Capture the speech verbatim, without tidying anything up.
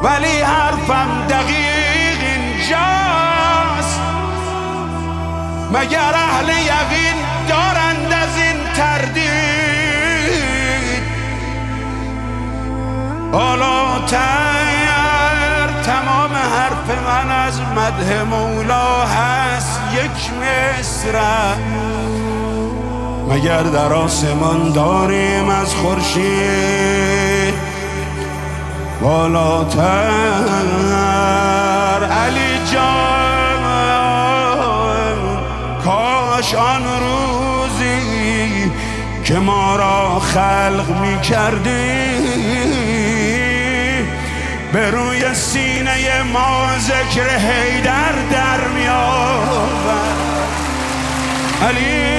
ولی حرفم دقیق اینجاست. مگر اهل یقین دارند از این تردید؟ بالاتر تمام حرف من از مدح مولا هست یک مصرع. مگر در آسمان داریم از خورشید بالاتر؟ علی جان کاش آن روزی که ما را خلق می کردی به روی سینه ما ذکر حیدر در می آورد. علی